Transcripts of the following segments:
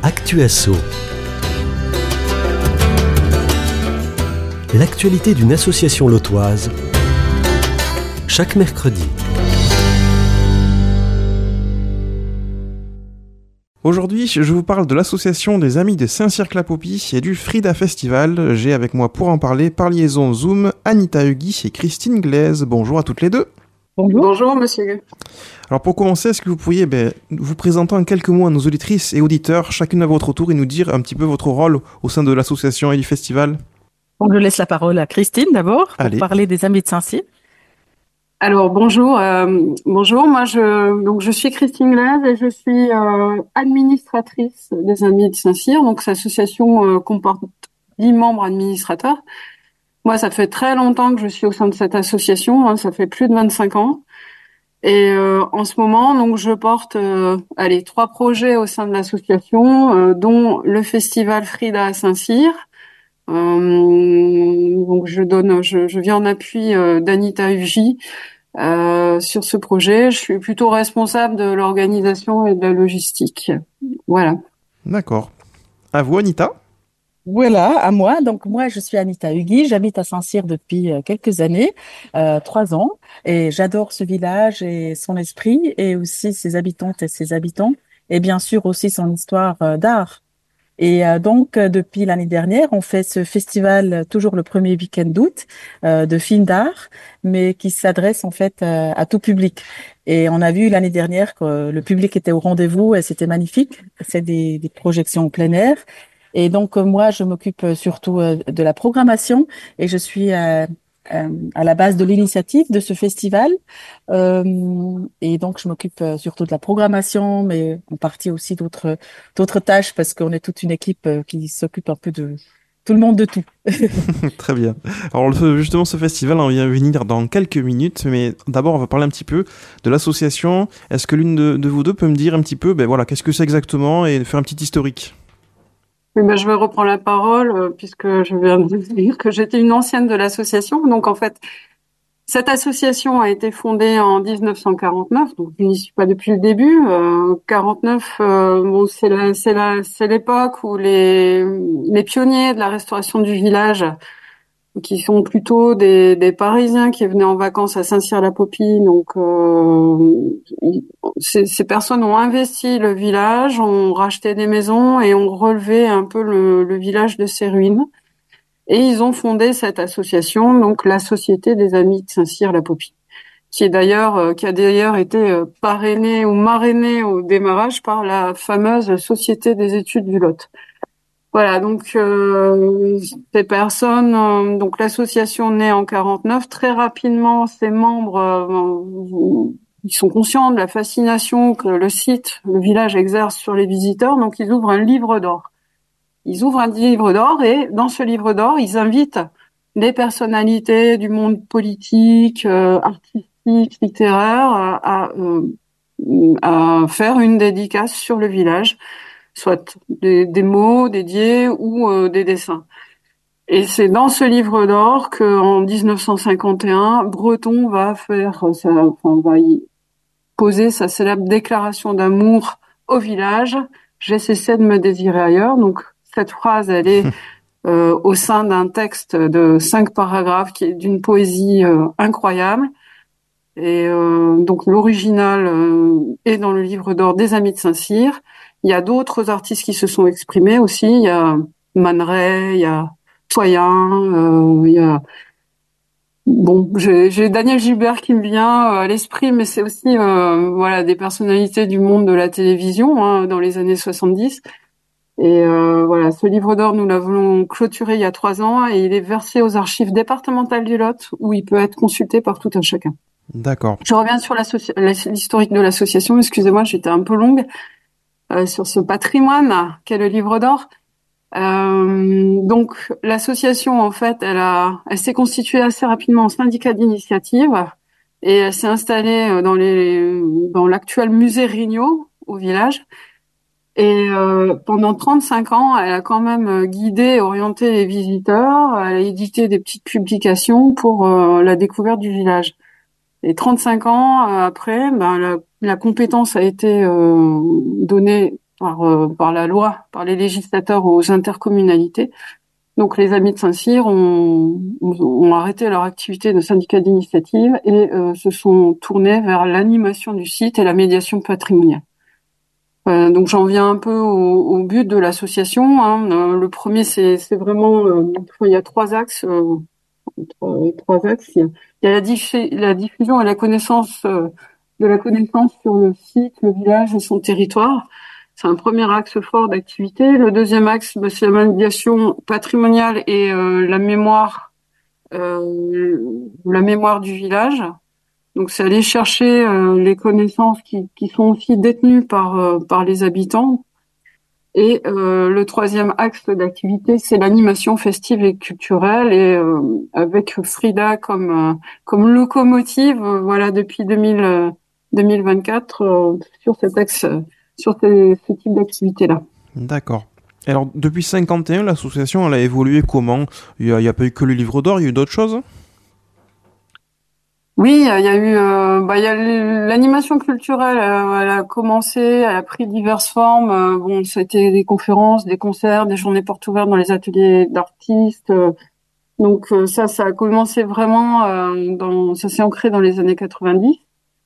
Actu Asso. L'actualité d'une association lotoise, chaque mercredi. Aujourd'hui, je vous parle de l'association des Amis de Saint-Cirq-la-Popie et du Frida Festival. J'ai avec moi pour en parler, par liaison Zoom, Anita Hugui et Christine Glaise. Bonjour à toutes les deux. Bonjour. Bonjour, monsieur. Alors pour commencer, est-ce que vous pourriez vous présenter en quelques mots à nos auditrices et auditeurs, chacune à votre tour, et nous dire un petit peu votre rôle au sein de l'association et du festival? Donc, je laisse la parole à Christine d'abord pour parler des Amis de Saint-Cirq. Alors bonjour, moi je suis Christine Glaise et je suis administratrice des Amis de Saint-Cirq. Donc cette association comporte 10 membres administrateurs. Moi, ça fait très longtemps que je suis au sein de cette association, ça fait plus de 25 ans. Et en ce moment, donc je porte 3 projets au sein de l'association, dont le festival Frida à Saint-Cirq. Donc je viens en appui d'Anita Hugui sur ce projet. Je suis plutôt responsable de l'organisation et de la logistique. Voilà. D'accord. À vous, Anita. Voilà, à moi. Donc moi, je suis Anita Hugui. J'habite à Saint-Cirq depuis quelques années, 3 ans, et j'adore ce village et son esprit, et aussi ses habitantes et ses habitants, et bien sûr aussi son histoire d'art. Et donc, depuis l'année dernière, on fait ce festival toujours le premier week-end d'août de films d'art, mais qui s'adresse en fait à tout public. Et on a vu l'année dernière que le public était au rendez-vous et c'était magnifique. C'est des projections en plein air. Et donc, moi, je m'occupe surtout de la programmation et je suis à la base de l'initiative de ce festival. Et donc, je m'occupe surtout de la programmation, mais en partie aussi d'autres tâches parce qu'on est toute une équipe qui s'occupe un peu de tout le monde de tout. Très bien. Alors, justement, ce festival, on vient venir dans quelques minutes, mais d'abord, on va parler un petit peu de l'association. Est-ce que l'une de vous deux peut me dire un petit peu, qu'est-ce que c'est exactement et faire un petit historique? Oui, je vais reprendre la parole puisque je viens de dire que j'étais une ancienne de l'association. Donc en fait, cette association a été fondée en 1949, donc je n'y suis pas depuis le début. 49, c'est l'époque où les pionniers de la restauration du village, qui sont plutôt des Parisiens qui venaient en vacances à Saint-Cirq-la-Popie. Donc, ces personnes ont investi le village, ont racheté des maisons et ont relevé un peu le village de ses ruines. Et ils ont fondé cette association, donc la Société des Amis de Saint-Cirq-la-Popie, qui a d'ailleurs été parrainée ou marrainée au démarrage par la fameuse Société des études du Lot. Voilà, donc ces personnes, donc l'association naît en 49. Très rapidement, ses membres, ils sont conscients de la fascination que le village exerce sur les visiteurs, donc ils ouvrent un livre d'or. Ils ouvrent un livre d'or et dans ce livre d'or, ils invitent des personnalités du monde politique, artistique, littéraire à faire une dédicace sur le village, soit des mots dédiés ou des dessins. Et c'est dans ce livre d'or qu'en 1951, Breton va y poser sa célèbre déclaration d'amour au village. J'ai cessé de me désirer ailleurs. Donc cette phrase, elle est au sein d'un texte de 5 paragraphes qui est d'une poésie incroyable. Et donc l'original est dans le livre d'or des Amis de Saint-Cirq. Il y a d'autres artistes qui se sont exprimés aussi. Il y a Man Ray, il y a Toyen, il y a j'ai Daniel Gilbert qui me vient à l'esprit, mais c'est aussi des personnalités du monde de la télévision dans les années 70. Et ce livre d'or, nous l'avons clôturé il y a 3 ans et il est versé aux archives départementales du Lot où il peut être consulté par tout un chacun. D'accord. Je reviens sur l'historique de l'association. Excusez-moi, j'étais un peu longue sur ce patrimoine qu'est le livre d'or. Donc l'association, en fait, elle s'est constituée assez rapidement en syndicat d'initiative et elle s'est installée dans l'actuel musée Rignot au village. Et pendant 35 ans, elle a quand même guidé et orienté les visiteurs. Elle a édité des petites publications pour la découverte du village. Et 35 ans après, la compétence a été donnée par la loi, par les législateurs aux intercommunalités. Donc les Amis de Saint-Cyr ont arrêté leur activité de syndicat d'initiative et se sont tournés vers l'animation du site et la médiation patrimoniale. Donc j'en viens un peu au but de l'association. Hein. Le premier, c'est vraiment, il y a trois axes. Trois axes. Il y a la diffusion et la connaissance de la connaissance sur le site, le village et son territoire. C'est un premier axe fort d'activité. Le deuxième axe, c'est la médiation patrimoniale et la mémoire du village. Donc c'est aller chercher les connaissances qui sont aussi détenues par les habitants. Et le troisième axe d'activité, c'est l'animation festive et culturelle, et avec Frida comme locomotive, voilà, depuis 2024 sur cet axe, sur ce type d'activité-là. D'accord. Alors, depuis 51, l'association, elle a évolué comment? Il y a pas eu que le livre d'or, il y a eu d'autres choses? Oui, il y a eu, il y a l'animation culturelle. Elle a commencé, elle a pris diverses formes. Bon, ça a été des conférences, des concerts, des journées portes ouvertes dans les ateliers d'artistes. Donc ça a commencé vraiment ça s'est ancré dans les années 90.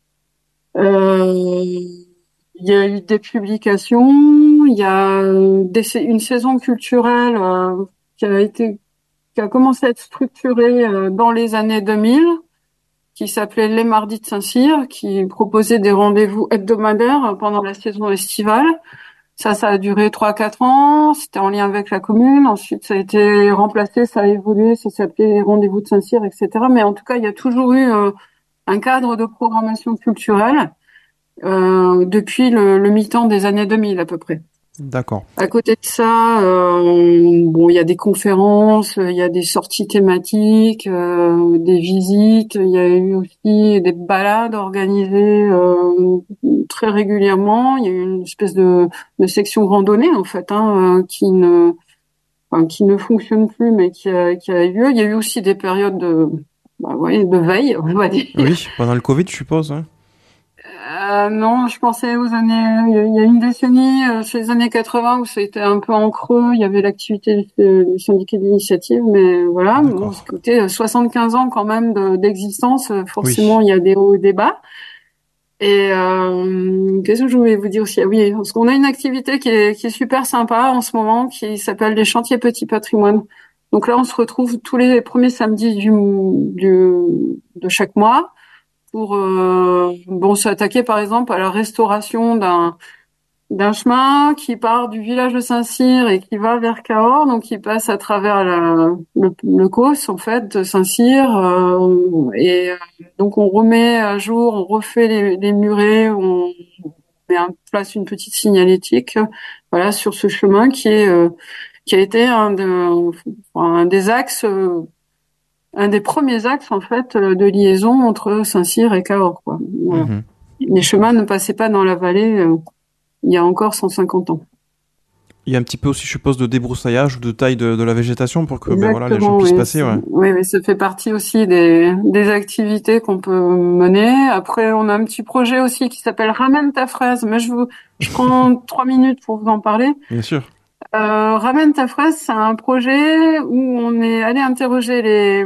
Il y a eu des publications, il y a une saison culturelle qui a commencé à être structurée dans les années 2000, qui s'appelait Les Mardis de Saint-Cyr, qui proposait des rendez-vous hebdomadaires pendant la saison estivale. Ça a duré 3-4 ans. C'était en lien avec la commune. Ensuite, ça a été remplacé, ça a évolué, ça s'appelait Rendez-vous de Saint-Cyr, etc. Mais en tout cas, il y a toujours eu un cadre de programmation culturelle depuis le mi-temps des années 2000 à peu près. D'accord. À côté de ça, il y a des conférences, il y a des sorties thématiques, des visites. Il y a eu aussi des balades organisées très régulièrement. Il y a eu une espèce de section randonnée en fait, qui ne fonctionne plus, mais qui a eu lieu. Il y a eu aussi des périodes de veille, on va dire. Oui, pendant le Covid, je suppose. Hein. Non, je pensais aux années. Il y a une décennie, chez les années 80, où c'était un peu en creux. Il y avait l'activité du syndicat d'initiative, mais voilà. Bon, c'était 75 ans quand même d'existence. Forcément, oui. Il y a des hauts et des bas. Et qu'est-ce que je voulais vous dire aussi? Oui, parce qu'on a une activité qui est super sympa en ce moment, qui s'appelle les chantiers Petit Patrimoine. Donc là, on se retrouve tous les premiers samedis de chaque mois pour s'attaquer par exemple à la restauration d'un chemin qui part du village de Saint-Cyr et qui va vers Cahors, donc qui passe à travers le COS en fait de Saint-Cyr, donc on remet à jour, on refait les murets, on met en place une petite signalétique, voilà, sur ce chemin qui a été un des axes. Un des premiers axes en fait de liaison entre Saint-Cyr et Cahors, quoi. Voilà. Mmh. Les chemins ne passaient pas dans la vallée il y a encore 150 ans. Il y a un petit peu aussi, je suppose, de débroussaillage ou de taille de la végétation pour que les gens puissent passer. Ouais. Oui, ça fait partie aussi des activités qu'on peut mener. Après, on a un petit projet aussi qui s'appelle Ramène ta fraise. Mais je prends 3 minutes pour vous en parler. Bien sûr. Ramène ta fraise, c'est un projet où on est allé interroger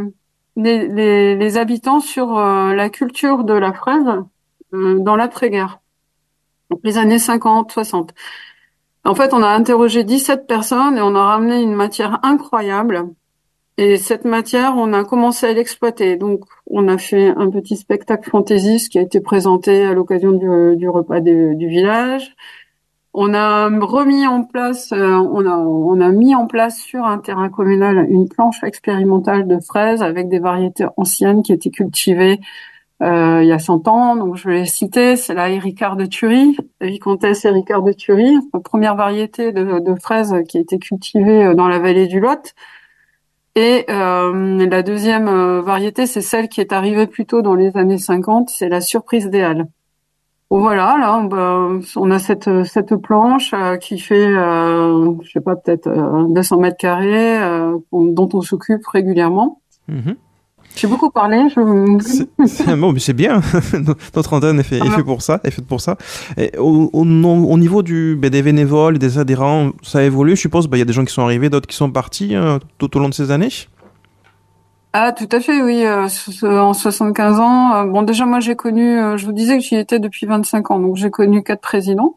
les habitants sur la culture de la fraise dans l'après-guerre, donc les années 50, 60. En fait, on a interrogé 17 personnes et on a ramené une matière incroyable. Et cette matière, on a commencé à l'exploiter. Donc, on a fait un petit spectacle fantaisiste qui a été présenté à l'occasion du repas du village. On a remis en place, on a mis en place sur un terrain communal une planche expérimentale de fraises avec des variétés anciennes qui étaient cultivées il y a 100 ans. Donc je vais les citer, c'est la Héricard de Thury, la Vicomtesse Héricard de Thury, la première variété de fraises qui a été cultivée dans la vallée du Lot. Et la deuxième variété, c'est celle qui est arrivée plus tôt dans les années 50, c'est la Surprise des Halles. Bon, voilà, là, on a cette planche qui fait, je sais pas, peut-être 200 mètres carrés, dont on s'occupe régulièrement. Mmh. J'ai beaucoup parlé. Bon, mais c'est bien. Notre antenne est fait pour ça, est faite pour ça. Et au niveau des bénévoles, des adhérents, ça a évolué, je suppose. Il y a des gens qui sont arrivés, d'autres qui sont partis tout au long de ces années. Ah, tout à fait, oui. En 75 ans. Bon, déjà, moi, j'ai connu. Je vous disais que j'y étais depuis 25 ans, donc j'ai connu 4 présidents.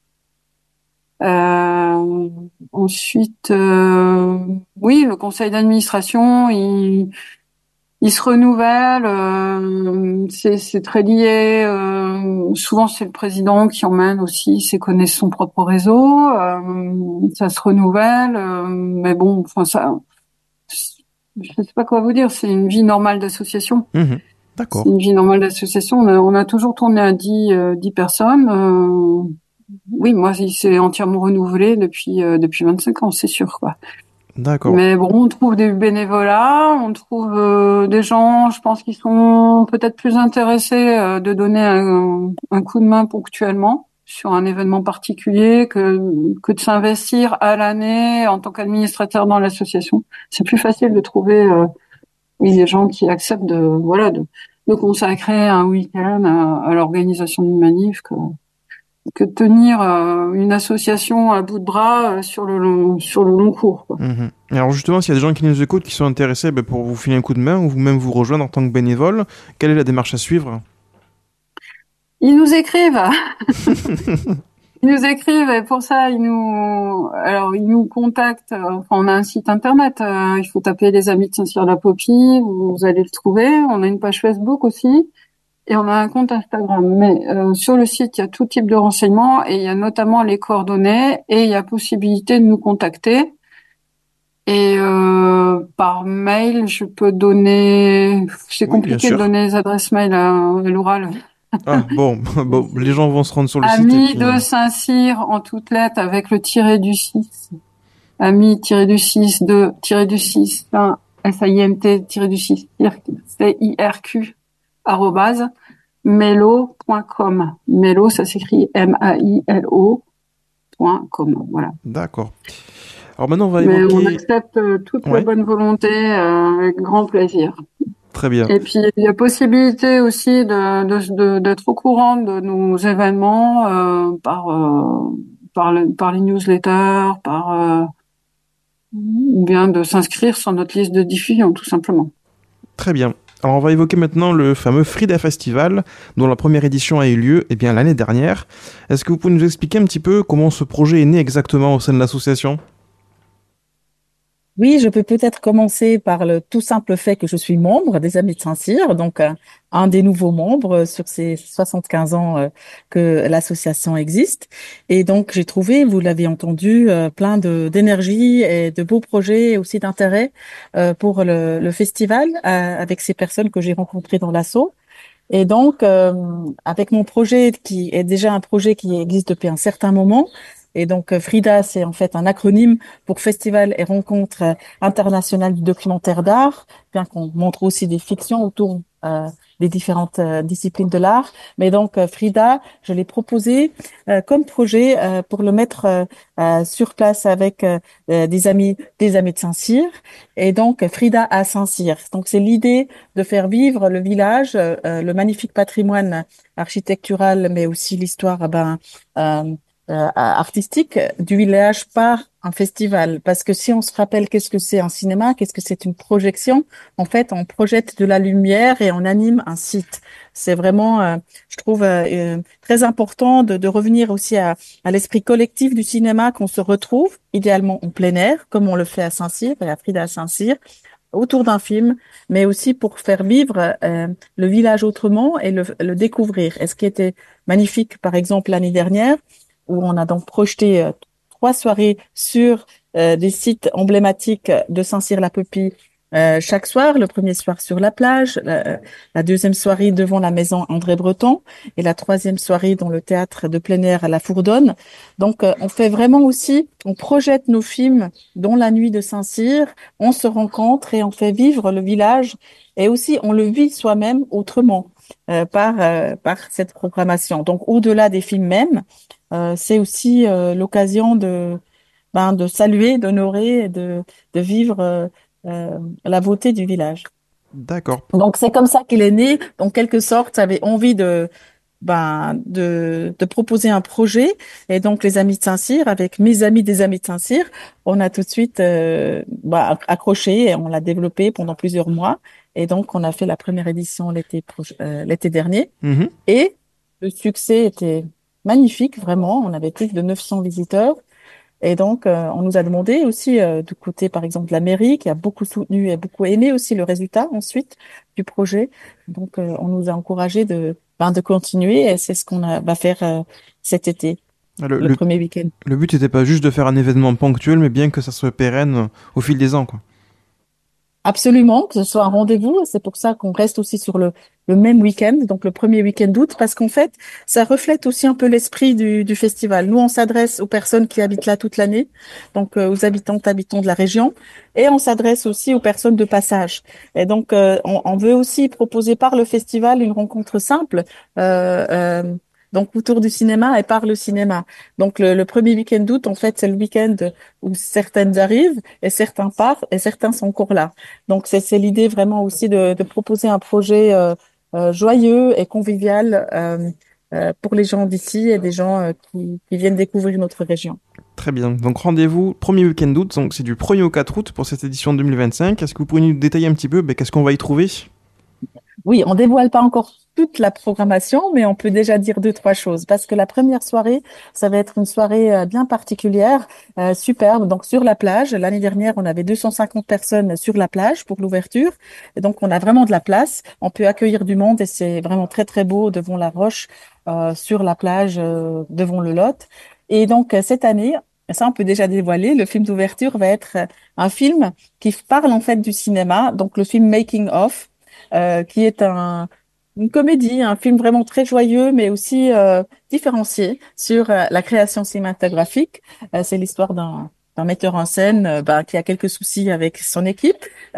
Ensuite, oui, le conseil d'administration, il se renouvelle. C'est très lié. Souvent, c'est le président qui emmène aussi, c'est connaît son propre réseau. Ça se renouvelle, mais bon, enfin ça, je sais pas quoi vous dire. C'est une vie normale d'association. D'accord. C'est une vie normale d'association. On a toujours tourné à 10 personnes. Oui, moi, il s'est entièrement renouvelé depuis 25 ans, c'est sûr, quoi. D'accord. Mais bon, on trouve des bénévolats, on trouve des gens, je pense, qui sont peut-être plus intéressés de donner un coup de main ponctuellement sur un événement particulier que de s'investir à l'année en tant qu'administrateur dans l'association. C'est plus facile de trouver oui, des gens qui acceptent de consacrer un week-end à l'organisation d'une manif que tenir une association à bout de bras sur le long cours, quoi. Alors justement, s'il y a des gens qui nous écoutent, qui sont intéressés pour vous filer un coup de main ou vous-même vous rejoindre en tant que bénévole, quelle est la démarche à suivre? Ils nous écrivent. Ils nous écrivent et pour ça, ils nous contactent. Enfin, on a un site internet. Il faut taper les Amis de Saint-Cyr-la-Popie. Vous allez le trouver. On a une page Facebook aussi. Et on a un compte Instagram. Mais sur le site, il y a tout type de renseignements et il y a notamment les coordonnées et il y a possibilité de nous contacter. Et par mail, je peux donner. C'est compliqué de donner les adresses mail à l'oral. Ah bon, les gens vont se rendre sur le site. Amis de Saint-Cyr en toutes lettres avec le tiré du 6. Amis-du-6 de-du-6 SAINT-du-6 CIRQ @melo.com. Melo, ça s'écrit MAILO.com. Voilà. D'accord. Alors maintenant, on va Mais évoquer... on accepte toute la bonne volonté avec grand plaisir. Très bien. Et puis, il y a possibilité aussi d'être au courant de nos événements par les newsletters, ou bien de s'inscrire sur notre liste de diffusion, tout simplement. Très bien. Alors on va évoquer maintenant le fameux Frida Festival, dont la première édition a eu lieu l'année dernière. Est-ce que vous pouvez nous expliquer un petit peu comment ce projet est né exactement au sein de l'association ? Oui, je peux peut-être commencer par le tout simple fait que je suis membre des Amis de Saint-Cyr, donc un des nouveaux membres sur ces 75 ans que l'association existe. Et donc, j'ai trouvé, vous l'avez entendu, plein d'énergie et de beaux projets et aussi d'intérêt pour le festival avec ces personnes que j'ai rencontrées dans l'asso. Et donc, avec mon projet qui est déjà un projet qui existe depuis un certain moment, et donc FRIDA, c'est en fait un acronyme pour Festival et Rencontre internationale du documentaire d'art, bien qu'on montre aussi des fictions autour des différentes disciplines de l'art. Mais donc FRIDA, je l'ai proposé comme projet pour le mettre sur place avec des amis de Saint-Cyr, et donc FRIDA à Saint-Cyr. Donc c'est l'idée de faire vivre le village, le magnifique patrimoine architectural, mais aussi l'histoire artistique du village par un festival. Parce que si on se rappelle qu'est-ce que c'est un cinéma, qu'est-ce que c'est une projection, en fait, on projette de la lumière et on anime un site. C'est vraiment, je trouve, très important de revenir aussi à l'esprit collectif du cinéma, qu'on se retrouve idéalement en plein air, comme on le fait à Saint-Cyr et à Frida à Saint-Cyr, autour d'un film, mais aussi pour faire vivre le village autrement et le découvrir. Et ce qui était magnifique, par exemple, l'année dernière, où on a donc projeté 3 soirées sur des sites emblématiques de Saint-Cyr-la-Popie chaque soir. Le premier soir sur la plage, la deuxième soirée devant la maison André Breton et la troisième soirée dans le théâtre de plein air à la Fourdonne. Donc, on fait vraiment aussi, on projette nos films dans la nuit de Saint-Cyr, on se rencontre et on fait vivre le village et aussi on le vit soi-même autrement par cette programmation. Donc, au-delà des films même, c'est aussi l'occasion de saluer, d'honorer et de vivre la beauté du village. D'accord. Donc, c'est comme ça qu'il est né. En quelque sorte, j'avais envie de proposer un projet. Et donc, les Amis de Saint-Cyr, avec mes amis des Amis de Saint-Cyr, on a tout de suite accroché et on l'a développé pendant plusieurs mois. Et donc, on a fait la première édition l'été dernier. Mhm. Et le succès était magnifique, vraiment. On avait plus de 900 visiteurs. Et donc, on nous a demandé aussi du côté, par exemple, de la mairie, qui a beaucoup soutenu et beaucoup aimé aussi le résultat ensuite du projet. Donc, on nous a encouragé de continuer et c'est ce va faire cet été, Le, le le, premier week-end. le but n'était pas juste de faire un événement ponctuel, mais bien que ça soit pérenne au fil des ans, quoi. Absolument, que ce soit un rendez-vous. C'est pour ça qu'on reste aussi sur le même week-end, donc le premier week-end d'août, parce qu'en fait, ça reflète aussi un peu l'esprit du festival. Nous, on s'adresse aux personnes qui habitent là toute l'année, donc aux habitantes, habitants de la région, et on s'adresse aussi aux personnes de passage. Et donc, on veut aussi proposer par le festival une rencontre simple. Euh, euh, donc autour du cinéma et par le cinéma. Donc le premier week-end d'août, en fait, c'est le week-end où certaines arrivent et certains partent et certains sont encore là. Donc, c'est l'idée vraiment aussi de proposer un projet joyeux et convivial pour les gens d'ici et des gens qui viennent découvrir notre région. Très bien. Donc rendez-vous premier week-end d'août, donc c'est du 1er au 4 août pour cette édition 2025. Est-ce que vous pourriez nous détailler un petit peu qu'est-ce qu'on va y trouver? Oui, on dévoile pas encore toute la programmation, mais on peut déjà dire deux, trois choses. Parce que la première soirée, ça va être une soirée bien particulière, superbe. Donc sur la plage, l'année dernière, on avait 250 personnes sur la plage pour l'ouverture. Et donc on a vraiment de la place. On peut accueillir du monde et c'est vraiment très très beau devant la roche, sur la plage, devant le Lot. Et donc cette année, ça on peut déjà dévoiler, le film d'ouverture va être un film qui parle en fait du cinéma. Donc le film Making of qui est une comédie, un film vraiment très joyeux, mais aussi différencié sur la création cinématographique. C'est l'histoire d'un metteur en scène qui a quelques soucis avec son équipe.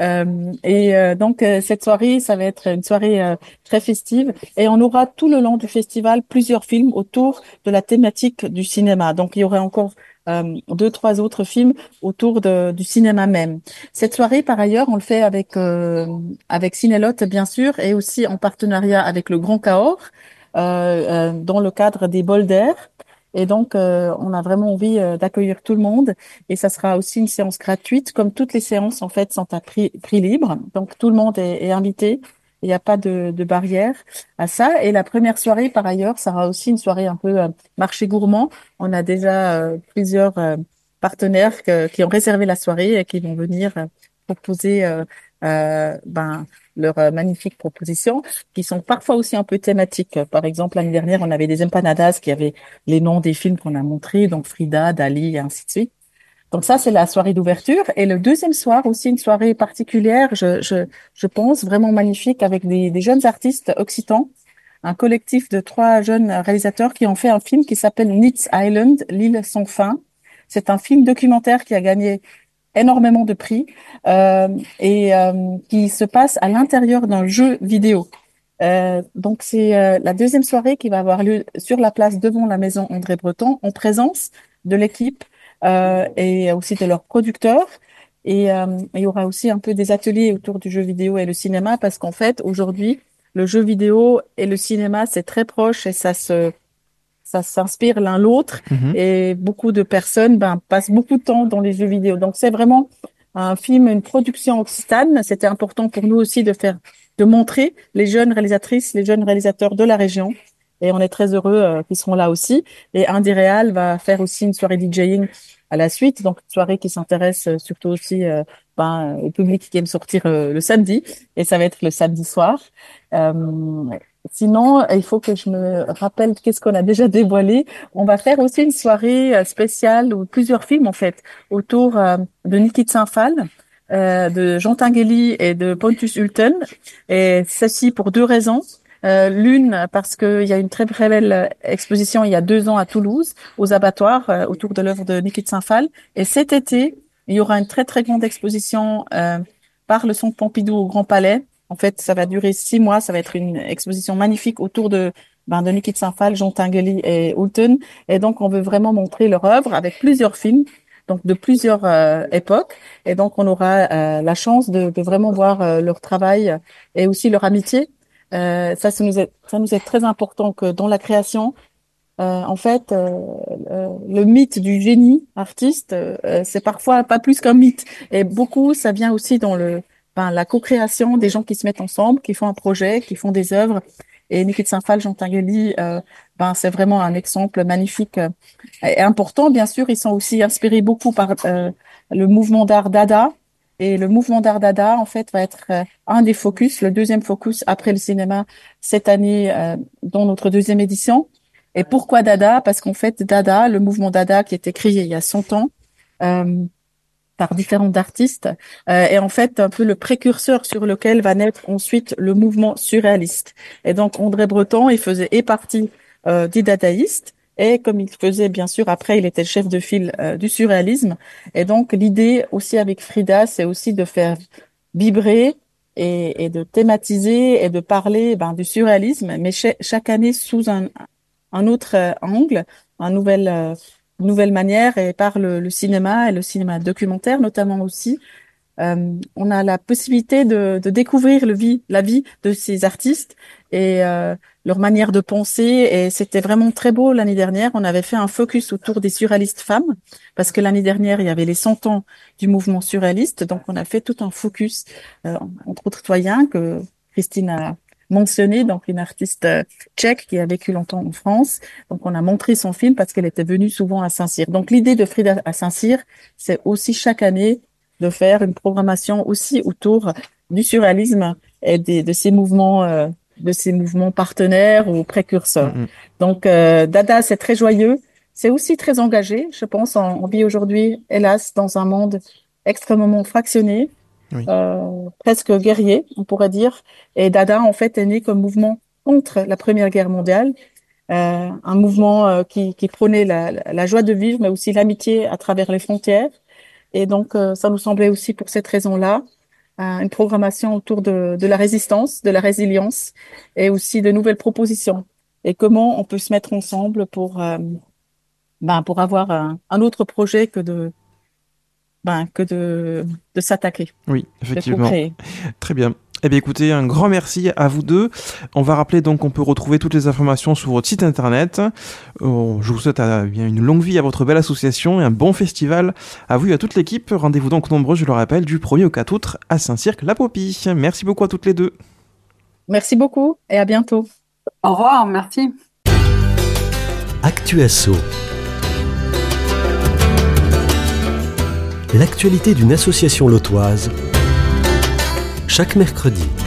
Cette soirée, ça va être une soirée très festive et on aura tout le long du festival plusieurs films autour de la thématique du cinéma. Donc, il y aura encore deux, trois autres films autour du cinéma même. Cette soirée, par ailleurs, on le fait avec Cinélotte, bien sûr, et aussi en partenariat avec le Grand Cahors, dans le cadre des bols d'air. Et donc, on a vraiment envie d'accueillir tout le monde. Et ça sera aussi une séance gratuite, comme toutes les séances, en fait, sont à prix libre. Donc, tout le monde est invité. Il n'y a pas de barrière à ça. Et la première soirée, par ailleurs, sera aussi une soirée un peu marché gourmand. On a déjà plusieurs partenaires qui ont réservé la soirée et qui vont venir proposer leurs magnifiques propositions qui sont parfois aussi un peu thématiques. Par exemple, l'année dernière, on avait des empanadas qui avaient les noms des films qu'on a montrés, donc Frida, Dali, et ainsi de suite. Donc ça, c'est la soirée d'ouverture. Et le deuxième soir, aussi une soirée particulière, je pense, vraiment magnifique, avec des jeunes artistes occitans, un collectif de trois jeunes réalisateurs qui ont fait un film qui s'appelle Needs Island, l'île sans fin. C'est un film documentaire qui a gagné énormément de prix qui se passe à l'intérieur d'un jeu vidéo. Donc c'est la deuxième soirée qui va avoir lieu sur la place devant la maison André Breton en présence de l'équipe et aussi de leurs producteurs. Et il y aura aussi un peu des ateliers autour du jeu vidéo et le cinéma parce qu'en fait aujourd'hui le jeu vidéo et le cinéma c'est très proche et ça s'inspire l'un l'autre Mhm. et beaucoup de personnes passent beaucoup de temps dans les jeux vidéo. Donc c'est vraiment un film, une production occitane. C'était important pour nous aussi de montrer les jeunes réalisatrices, les jeunes réalisateurs de la région. Et on est très heureux qu'ils seront là aussi. Et Indie Réal va faire aussi une soirée DJing à la suite, donc une soirée qui s'intéresse surtout aussi au public qui aime sortir le samedi. Et ça va être le samedi soir. Euh, Sinon, il faut que je me rappelle qu'est-ce qu'on a déjà dévoilé. On va faire aussi une soirée spéciale ou plusieurs films en fait autour de Niki de Saint-Phal, de Jean Tinguely et de Pontus Hulten. Et ceci pour deux raisons. L'une parce qu'il y a une très très belle exposition il y a 2 ans à Toulouse aux abattoirs autour de l'œuvre de Niki de Saint-Phal. Et cet été, il y aura une très très grande exposition par le Centre Pompidou au Grand Palais. En fait, ça va durer 6 mois. Ça va être une exposition magnifique autour de Niki de Saint-Phal, Jean Tinguely et Hulten. Et donc, on veut vraiment montrer leur œuvre avec plusieurs films. donc de plusieurs époques. Et donc, on aura la chance de vraiment voir leur travail et aussi leur amitié. Ça nous est très important que dans la création, en fait, le mythe du génie artiste, c'est parfois pas plus qu'un mythe. Et beaucoup, ça vient aussi dans la co-création des gens qui se mettent ensemble, qui font un projet, qui font des œuvres. Et Niki de Saint-Phal, Jean Tinguely, c'est vraiment un exemple magnifique et important. Bien sûr, ils sont aussi inspirés beaucoup par le mouvement d'art Dada. Et le mouvement d'art Dada, en fait, va être un des focus, le deuxième focus après le cinéma cette année dans notre deuxième édition. Et pourquoi Dada? Parce qu'en fait, Dada, le mouvement Dada qui a été créé il y a 100 ans par différents artistes, est en fait un peu le précurseur sur lequel va naître ensuite le mouvement surréaliste. Et donc, André Breton, il faisait partie des dadaïstes. Et comme il faisait, bien sûr, après, il était le chef de file du surréalisme. Et donc, l'idée aussi avec Frida, c'est aussi de faire vibrer et de thématiser et de parler du surréalisme, mais chaque année sous un autre angle, une nouvelle manière, et par le cinéma et le cinéma documentaire notamment aussi. On a la possibilité de découvrir la vie de ces artistes et leur manière de penser. Et c'était vraiment très beau l'année dernière. On avait fait un focus autour des surréalistes femmes parce que l'année dernière, il y avait les 100 ans du mouvement surréaliste. Donc, on a fait tout un focus, entre autres doyens que Christine a mentionné, donc une artiste tchèque qui a vécu longtemps en France. Donc, on a montré son film parce qu'elle était venue souvent à Saint-Cyr. Donc, l'idée de Frida à Saint-Cyr, c'est aussi chaque année de faire une programmation aussi autour du surréalisme et de ces mouvements partenaires ou précurseurs. Donc, Dada, c'est très joyeux. C'est aussi très engagé. Je pense, on vit aujourd'hui, hélas, dans un monde extrêmement fractionné, Oui. presque guerrier, on pourrait dire. Et Dada, en fait, est né comme mouvement contre la Première Guerre mondiale. Un mouvement qui prônait la joie de vivre, mais aussi l'amitié à travers les frontières. Et donc, ça nous semblait aussi pour cette raison-là, une programmation autour de la résistance, de la résilience et aussi de nouvelles propositions. Et comment on peut se mettre ensemble pour avoir un autre projet que de s'attaquer. Oui, effectivement. De co-créer. Très bien. Eh bien écoutez, un grand merci à vous deux. On va rappeler donc qu'on peut retrouver toutes les informations sur votre site internet. Je vous souhaite bien une longue vie à votre belle association et un bon festival à vous et à toute l'équipe. Rendez-vous donc nombreux, je le rappelle, du 1er au 4 août à Saint-Cirq-la-Popie. Merci beaucoup à toutes les deux. Merci beaucoup et à bientôt. Au revoir, merci. Actuasso. L'actualité d'une association lotoise chaque mercredi.